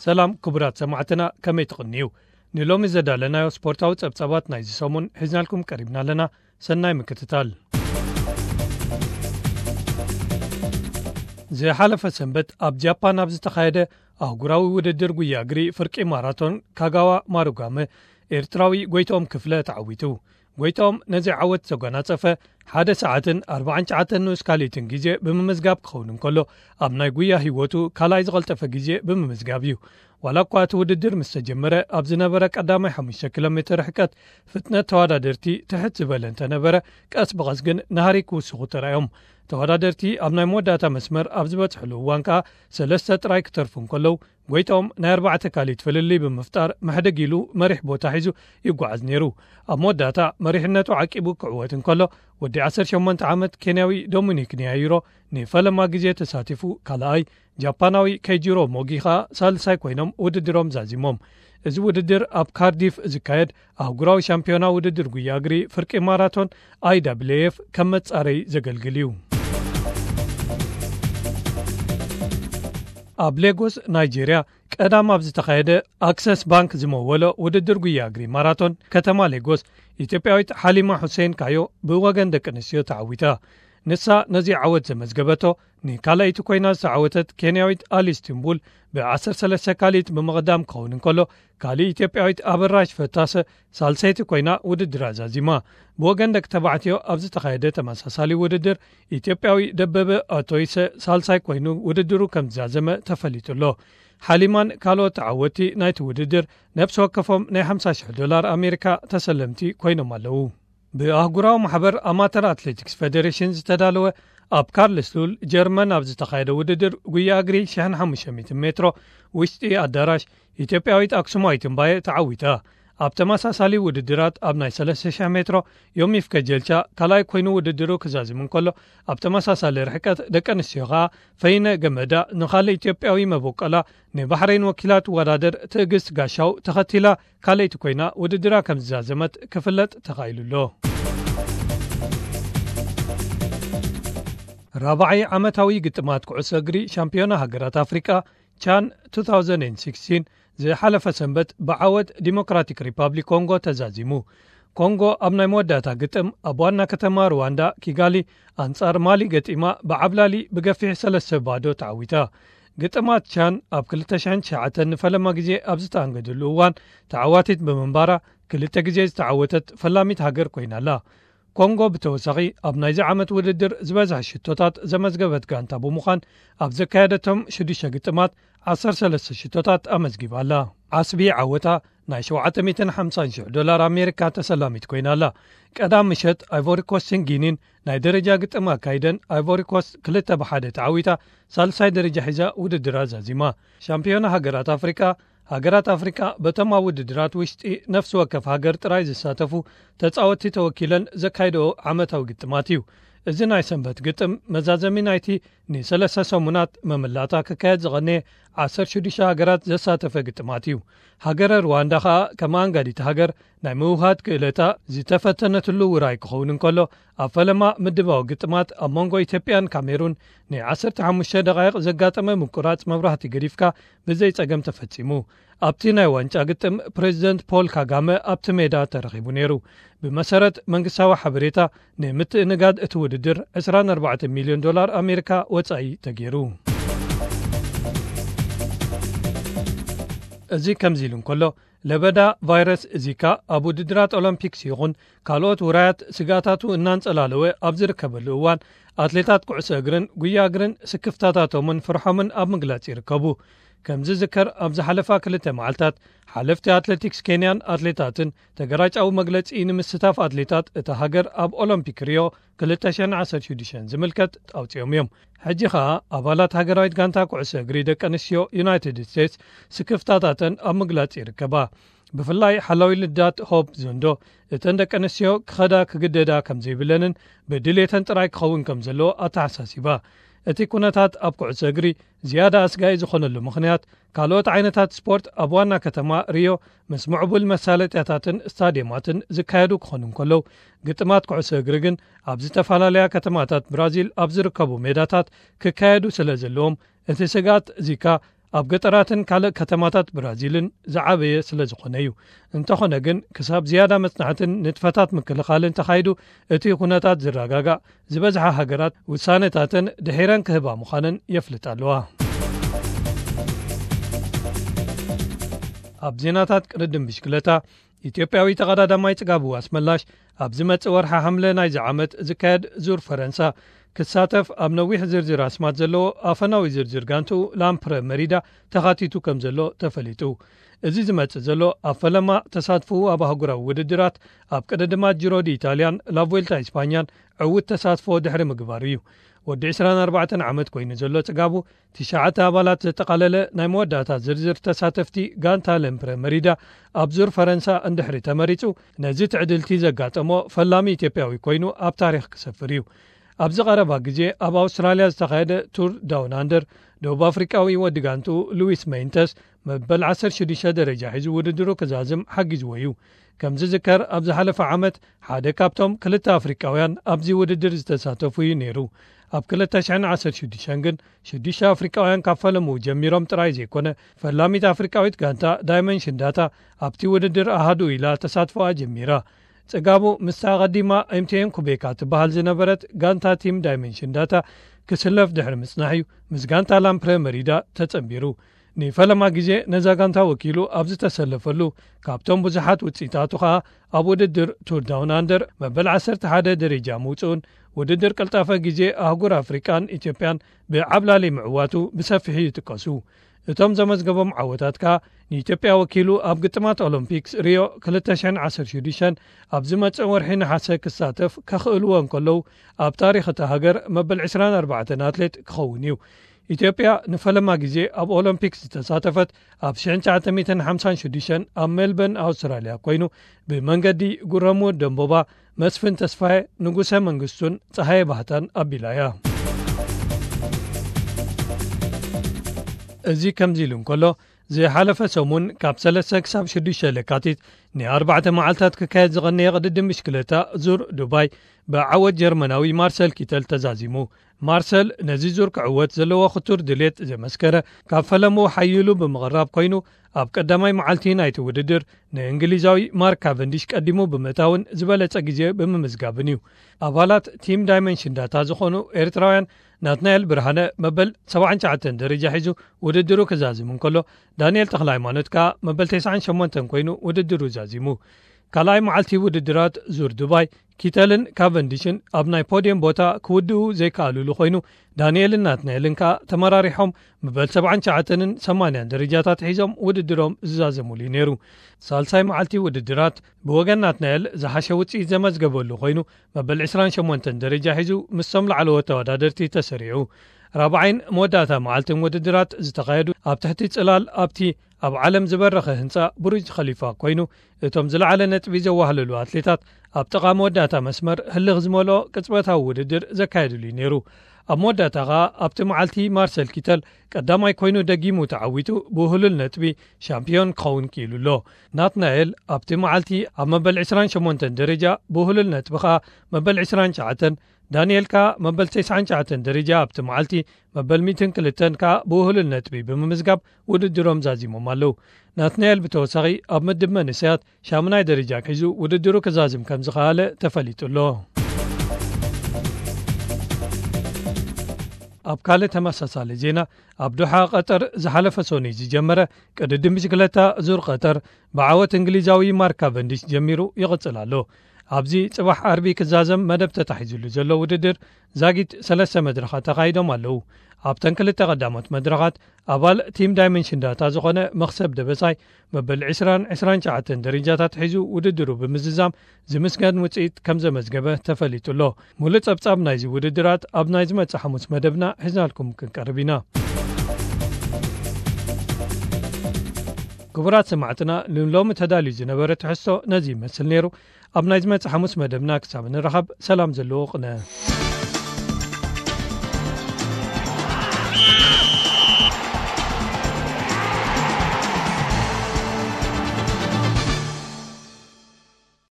ሰላም ክቡራት ሰማዕትና ከመይ ትቕንዩ ንሎሚ ዘዳለናዮ ስፖርታዊ ጸብጸባት ናይዚ ሰሙን ሒዝናልኩም ቀሪብና ኣለና ሰናይ ምክትታል ዝሓለፈ ሰንበት ኣብ ጃፓን ኣብ ዝተኻየደ ኣህጉራዊ ውድድር ጉያ እግሪ ፍርቂ ማራቶን ካጋዋ ማሩጋመ ኤርትራዊ ጎይቶም ክፍለ ተዓዊቱ ጎይቶም ነዚ ዓወት ዘጓናጸፈ 1 ሰዓትን 49 ንኡስ ካሊትን ግዜ ብምምዝጋብ ክኸውን እንከሎ ኣብ ናይ ጉያ ህይወቱ ካልኣይ ዝቐልጠፈ ግዜ ብምምዝጋብ እዩ ዋላ እኳ እቲ ውድድር ምስ ተጀመረ ኣብ ዝነበረ ቀዳማይ 5 ኪሎ ሜትር ርሕቀት ፍጥነት ተወዳደርቲ ትሕት ዝበለ እንተነበረ ቀስ ብቐስ ግን ናሃሪ ክውስኹ ተራእዮም ተወዳደርቲ ኣብ ናይ መወዳእታ መስመር ኣብ ዝበፅሕሉ እዋን ከዓ 3 ጥራይ ክተርፉ እንከለው ጎይቶም ናይ 4 ካሊት ፍልልይ ብምፍጣር መሕደግ ኢሉ መሪሕ ቦታ ሒዙ ይጓዓዝ ነይሩ ኣብ መወዳእታ መሪሕነቱ ዓቂቡ ክዕወት እንከሎ ወዲ 18 ዓመት ኬንያዊ ዶሚኒክ ኒያይሮ ንፈለማ ግዜ ተሳቲፉ ካልኣይ ጃፓናዊ ከይጂሮ ሞጊኻ ሳልሳይ ኮይኖም ውድድሮም ዛዚሞም እዚ ውድድር ኣብ ካርዲፍ ዝካየድ ኣህጉራዊ ሻምፒዮና ውድድር ጉያ እግሪ ፍርቂ ማራቶን IAAF ከም መጻረይ ዘገልግል እዩ ኣብ ሌጎስ ናይጄርያ ቀዳም ኣብ ዝተኻየደ ኣክሰስ ባንክ ዝመወሎ ውድድር ጉያ እግሪ ማራቶን ከተማ ሌጎስ ኢትዮጵያዊት ሓሊማ ሁሴን ካዮ ብወገን ደቂ ኣንስትዮ ተዓዊታ ንሳ ነዚ ዓወት ዘመዝገበቶ ንካልኣይቲ ኮይና ዝተዓወተት ኬንያዊት ኣሊስ ቲምቡል ብ13 ካሊት ብምቕዳም ክኸውን እንከሎ ካሊእ ኢትዮጵያዊት ኣበራሽ ፈታሰ ሳልሰይቲ ኮይና ውድድር ኣዛዚማ ብወገን ደቂ ተባዕትዮ ኣብ ዝተኻየደ ተመሳሳሊ ውድድር ኢትዮጵያዊ ደበበ ኣቶይሰ ሳልሳይ ኮይኑ ውድድሩ ከም ዝዛዘመ ተፈሊጡሎ ሓሊማን ካልኦት ተዓወቲ ናይቲ ውድድር ነብሲ ወከፎም ናይ $50,000 ኣሜሪካ ተሰለምቲ ኮይኖም ኣለዉ ብኣህጉራዊ ማሕበር ኣማተር ኣትሌቲክስ ፌዴሬሽን ዝተዳለወ ኣብ ካርልስሉል ጀርመን ኣብ ዝተኻየደ ውድድር ጉያ እግሪ 1500 ሜትሮ ውሽጢ ኣዳራሽ ኢትዮጵያዊት ኣክሱማዊት እምባየ ተዓዊታ ኣብ ተመሳሳሊ ውድድራት ኣብ ናይ 3000 ሜትሮ ዮሚፍ ከጀልቻ ካልኣይ ኮይኑ ውድድሩ ክዛዝም እንከሎ ኣብ ተመሳሳሊ ርሕቀት ደቂ ኣንስትዮ ከዓ ፈይነ ገመዳ ንኻልእ ኢትዮጵያዊ መቦቀላ ንባሕሬን ወኪላት ወዳደር ትዕግስት ጋሻው ተኸቲላ ካልኣይቲ ኮይና ውድድራ ከም ዝዛዘመት ክፍለጥ ተኻኢሉሎ ራብዓይ ዓመታዊ ግጥማት ኩዕሶ እግሪ ሻምፒዮና ሃገራት ኣፍሪቃ ቻን 2016 ዝሓለፈ ሰንበት ብዓወት ዲሞክራቲክ ሪፐብሊክ ኮንጎ ተዛዚሙ ኮንጎ ኣብ ናይ መወዳእታ ግጥም ኣብ ዋና ከተማ ሩዋንዳ ኪጋሊ ኣንጻር ማሊ ገጢማ ብዓብላሊ ብገፊሕ 3-0 ተዓዊታ ግጥማት ቻን ኣብ 2009 ንፈለማ ግዜ ኣብ ዝተኣንገደሉ እዋን ተዓዋቲት ብምንባራ 2 ግዜ ዝተዓወተት ፈላሚት ሃገር ኮይናላ ኮንጎ ብተወሳኺ ኣብ ናይዚ ዓመት ውድድር ዝበዝሐ ሽቶታት ዘመዝገበት ጋንታ ብምዃን ኣብ ዘካየደቶም 6 ግጥማት 13 ሽቶታት ኣመዝጊባላ ዓስቢ ዓወታ ናይ $750,000 ኣሜሪካ ተሰላሚት ኮይናላ ቀዳም ምሸት ኣይቮሪኮስትን ጊኒን ናይ ደረጃ ግጥም ኣካይደን ኣይቮሪኮስ 2-1 ተዓዊታ ሳልሳይ ደረጃ ሒዛ ውድድራ ዛዚማ ሻምፒዮና ሃገራት ኣፍሪካ በተማ ውድድራት ውሽጢ ነፍሲ ወከፍ ሃገር ጥራይ ዝሳተፉ ተጻወቲ ተወኪለን ዘካይደኦ ዓመታዊ ግጥማት እዩ እዚ ናይ ሰንበት ግጥም መዛዘሚ ናይቲ ን3 ሰሙናት መምላእታ ክካየድ ዝቐነየ 16 ሃገራት ዘሳተፈ ግጥማት እዩ ሃገረ ሩዋንዳ ከዓ ከም ኣንጋዲት ሃገር ናይ ምውሃድ ክእለታ ዝተፈተነትሉ ውራይ ክኸውን እንከሎ ኣብ ፈለማ ምድባዊ ግጥማት ኣብ መንጎ ኢትዮጵያን ካሜሩን ን15 ደቓይቕ ዘጋጠመ ምቁራጽ መብራህቲ ገዲፍካ ብዘይ ጸገም ተፈጺሙ ኣብቲ ናይ ዋንጫ ግጥም ፕሬዚደንት ፖል ካጋመ ኣብቲ ሜዳ ተረኺቡ ነይሩ ብመሰረት መንግስታዊ ሓበሬታ ንምትእንጋድ እቲ ውድድር $24 ሚልዮን ኣሜሪካ ወጻኢ ተገይሩ እዚ ከምዚ ኢሉ እንከሎ ለበዳ ቫይረስ ዚካ ኣብ ውድድራት ኦሎምፒክስ ይኹን ካልኦት ውራያት ስጋታቱ እናንጸላለወ ኣብ ዝርከበሉ እዋን ኣትሌታት ኩዕሶ እግርን ጉያ እግርን ስክፍታታቶምን ፍርሖምን ኣብ ምግላጽ ይርከቡ ከምዚ ዝከር ኣብ ዝሓለፋ 2 መዓልታት ሓለፍቲ ኣትሌቲክስ ኬንያን ኣትሌታትን ተገራጫዊ መግለጺ ንምስታፍ ኣትሌታት እታ ሃገር ኣብ ኦሎምፒክ ሪዮ 2016 ዝምልከት ኣውፅኦም እዮም ሕጂ ከዓ ኣባላት ሃገራዊት ጋንታ ኩዕሶ እግሪ ደቂ ኣንስትዮ ዩናይትድ ስቴትስ ስክፍታታተን ኣብ ምግላጽ ይርከባ ብፍላይ ሓላዊ ልዳት ሆፕ ዞንዶ እተን ደቂ ኣንስትዮ ክኸዳ ክግደዳ ከም ዘይብለንን ብድሌተን ጥራይ ክኸውን ከም ዘለዎ ኣተሓሳሲባ እቲ ኩነታት ኣብ ኩዕሶ እግሪ ዝያዳ ኣስጋይ ዝኾነሉ ምኽንያት ካልኦት ዓይነታት ስፖርት ኣብ ዋና ከተማ ሪዮ ምስ ምዕቡል መሳለጥያታትን ስታድየማትን ዝካየዱ ክኾኑ እንከለው ግጥማት ኩዕሶ እግሪ ግን ኣብ ዝተፈላለያ ከተማታት ብራዚል ኣብ ዝርከቡ ሜዳታት ክካየዱ ስለ ዘለዎም እቲ ስጋት ዚካ ኣብ ገጠራትን ካልእ ከተማታት ብራዚልን ዝዓበየ ስለ ዝኾነ እዩ። እንተኾነ ግን ክሳብ ዝያዳ መጽናዕትን ንጥፈታት ምክልኻልን ተኻይዱ እቲ ኩነታት ዝረጋጋእ ዝበዝሓ ሃገራት ውሳነታትን ድሒረን ክህባ ምዃነን የፍልጥ ኣለዋ። ኣብ ዜናታት ቅድድም ብሽክለታ ኢትዮጵያዊ ተቐዳዳማይ ጽጋቡ ኣስመላሽ ኣብ ዝመጽእ ወርሓ ሐምለ ናይዚ ዓመት ዝካየድ ዙር ፈረንሳ ክሳተፍ ኣብ ነዊሕ ዝርዝር ኣስማት ዘለዎ ኣፈናዊ ዝርዝር ጋንትኡ ላምፕረ መሪዳ ተኻቲቱ ከም ዘሎ ተፈሊጡ። እዚ ዝመጽእ ዘሎ ኣብ ፈለማ ተሳትፍኡ ኣብ ኣህጉራዊ ውድድራት ኣብ ቅድድማት ጂሮ ዲ ኢታልያን ላቮልታ ኢስፓኛን ዕውት ተሳትፎ ድሕሪ ምግባር እዩ። ወዲ 24 ዓመት ኮይኑ ዘሎ ጽጋቡ 9 ኣባላት ዘጠቓለለ ናይ መወዳእታ ዝርዝር ተሳተፍቲ ጋንታ ላምፕረ መሪዳ ኣብ ዙር ፈረንሳ እንድሕሪ ተመሪጹ ነዚ ትዕድልቲ ዘጋጠሞ ፈላሚ ኢትዮጵያዊ ኮይኑ ኣብ ታሪኽ ክሰፍር እዩ። ኣብዚ ቀረባ ግዜ ኣብ ኣውስትራልያ ዝተኻየደ ቱር ዳውን አንደር ደቡብ ኣፍሪቃዊ ወዲ ጋንትኡ ሉዊስ ሜይንተስ መበል 16 ደረጃ ሒዙ ውድድሩ ክዛዝም ሓጊዝዎ እዩ። ከም ዝዝከር ኣብ ዝሓለፈ ዓመት ሓደ ካብቶም ክልተ ኣፍሪቃውያን ኣብዚ ውድድር ዝተሳተፉ እዩ ነይሩ። ኣብ 2016 ግን 6 ኣፍሪቃውያን ካብ ፈለሙ ጀሚሮም ጥራይ ዘይኮነ ፈላሚት ኣፍሪቃዊት ጋንታ ዳይመንሽን ዳታ ኣብቲ ውድድር ኣሃዱ ኢላ ተሳትፎኣ ጀሚራ። ጽጋቡ ምስታ ቀዲማ ኤምቲኤን ኩቤካ ትበሃል ዝነበረት ጋንታ ቲም ዳይመንሽን ዳታ ክስለፍ ድሕሪ ምጽናሕ እዩ ምስ ጋንታ ላምፕረ መሪዳ ተጸንቢሩ። ንፈለማ ግዜ ነዛ ጋንታ ወኪሉ ኣብ ዝተሰለፈሉ ካብቶም ብዙሓት ውጽኢታቱ ከዓ ኣብ ውድድር ቱር ዳውን አንደር መበል 11 ደረጃ ምውጽኡን ውድድር ቅልጣፈ ግዜ ኣህጉር ኣፍሪቃን ኢትዮጵያን ብዓብላሊ ምዕዋቱ ብሰፊሑ ይጥቀሱ። እቶም ዘመዝገቦም ዓወታት ከዓ ንኢትዮጵያ ወኪሉ ኣብ ግጥማት ኦሎምፒክስ ሪዮ 2016 ኣብ ዝመጽእ ወርሒ ነሓሰ ክሳተፍ ከኽእልዎ እንከለዉ ኣብ ታሪኽ እታ ሃገር መበል 24 ኣትሌት ክኸውን እዩ። ኢትዮጵያ ንፈለማ ግዜ ኣብ ኦሎምፒክስ ዝተሳተፈት ኣብ 1956 ኣብ ሜልበርን ኣውስትራልያ ኮይኑ ብመንገዲ ጉረሙ ደንቦባ፣ መስፍን ተስፋዬ፣ ንጉሰ መንግስቱን ፀሃየ ባህታን ኣቢላያ። እዚ ከምዚ ኢሉ እንከሎ ዝሓለፈ ሰሙን ካብ 3 ክሳብ 6 ለካቲት ን4 መዓልታት ክካየድ ዝቐነየ ቅድድም ብሽክለታ ዙር ዱባይ ብዓወት ጀርመናዊ ማርሰል ኪተል ተዛዚሙ። ማርሰል ነዚ ዙር ክዕወት ዘለዎ ክቱር ድሌት ዘመስከረ ካብ ፈለሙ ሓይሉ ብምቕራብ ኮይኑ ኣብ ቀዳማይ መዓልቲ ናይቲ ውድድር ንእንግሊዛዊ ማርክ ካቨንዲሽ ቀዲሙ ብምእታውን ዝበለጸ ግዜ ብምምዝጋብን እዩ። ኣባላት ቲም ዳይመንሽን ዳታ ዝኾኑ ኤርትራውያን ናትናኤል ብርሃነ መበል 79 ደረጃ ሒዙ ውድድሩ ክዛዝም እንከሎ ዳንኤል ተኽለሃይማኖት ከዓ መበል 98 ኮይኑ ውድድሩ ዛዚሙ። ካልኣይ መዓልቲ ውድድራት ዙር ዱባይ ኪተልን ካቨንዲሽን ኣብ ናይ ፖድየም ቦታ ክውድኡ ዘይከኣልሉ ኮይኑ ዳንኤልን ናትናኤልን ከዓ ተመራሪሖም መበል 79ን 80 ደረጃታት ሒዞም ውድድሮም ዝዛዘሙሉ ነይሩ። ሳልሳይ መዓልቲ ውድድራት ብወገን ናትናኤል ዝሓሸ ውጽኢት ዘመዝገበሉ ኮይኑ መበል 28 ደረጃ ሒዙ ምስቶም ላዕለዎት ተወዳደርቲ ተሰሪዑ። ራብዓይን መወዳእታ መዓልትን ውድድራት ዝተኻየዱ ኣብ ትሕቲ ጽላል ኣብቲ ኣብ ዓለም ዝበረኸ ህንፃ ቡሩጅ ኸሊፋ ኮይኑ እቶም ዝለዓለ ነጥቢ ዘዋህለሉ ኣትሌታት ኣብ ጥቓ መወዳእታ መስመር ህልኽ ዝመልኦ ቅጽበታዊ ውድድር ዘካየድሉ ነይሩ። ኣብ መወዳእታ ኸኣ ኣብቲ መዓልቲ ማርሰል ኪተል ቀዳማይ ኮይኑ ደጊሙ ተዓዊቱ ብህሉል ነጥቢ ሻምፒዮን ክኸውን ክኢሉሎ። ናትናኤል ኣብቲ መዓልቲ ኣብ መበል 28 ደረጃ ብህሉል ነጥቢ ኸኣ መበል 29፣ ዳንኤል ከዓ መበል 99 ደረጃ ኣብቲ መዓልቲ መበል 102 ከዓ ብውህሉል ነጥቢ ብምምዝጋብ ውድድሮም ዛዚሞም ኣለዉ። ናትናኤል ብተወሳኺ ኣብ ምድብ መንእሰያት 8ይ ደረጃ ሒዙ ውድድሩ ክዛዝም ከም ዝኸኣለ ተፈሊጡሎ። ኣብ ካልእ ተመሳሳሊ ዜና ኣብ ዶሓ ቀጠር ዝሓለፈ ሰኒ ዝጀመረ ቅድድም ብሽክለታ ዙር ቀጠር ብዓወት እንግሊዛዊ ማርክ ካቨንዲሽ ጀሚሩ ይቕጽል ኣሎ። ኣብዚ ጽባሕ ዓርቢ ክዛዘም መደብ ተታሒዙሉ ዘሎ ውድድር ዛጊት 3 መድረኻት ተኻይዶም ኣለዉ። ኣብተን ክልተ ቀዳሞት መድረኻት ኣባል ቲም ዳይመንሽን ዳታ ዝኾነ መኽሰብ ደበሳይ መበል 20-29 ደረጃታት ሒዙ ውድድሩ ብምዝዛም ዝምስገን ውጽኢት ከም ዘመዝገበ ተፈሊጡሎ። ሙሉእ ጸብጻብ ናይዚ ውድድራት ኣብ ናይ ዝመጽእ ሐሙስ መደብና ሒዝናልኩም ክንቀርብ ኢና። ክቡራት ሰማዕትና ንሎሚ ተዳልዩ ዝነበረ ትሕዝቶ ነዚ ይመስል ነይሩ። ኣብ ናይ ዝመጽእ ሐሙስ መደብና ክሳብ ንረኸብ ሰላም ዘለዎ ቅነ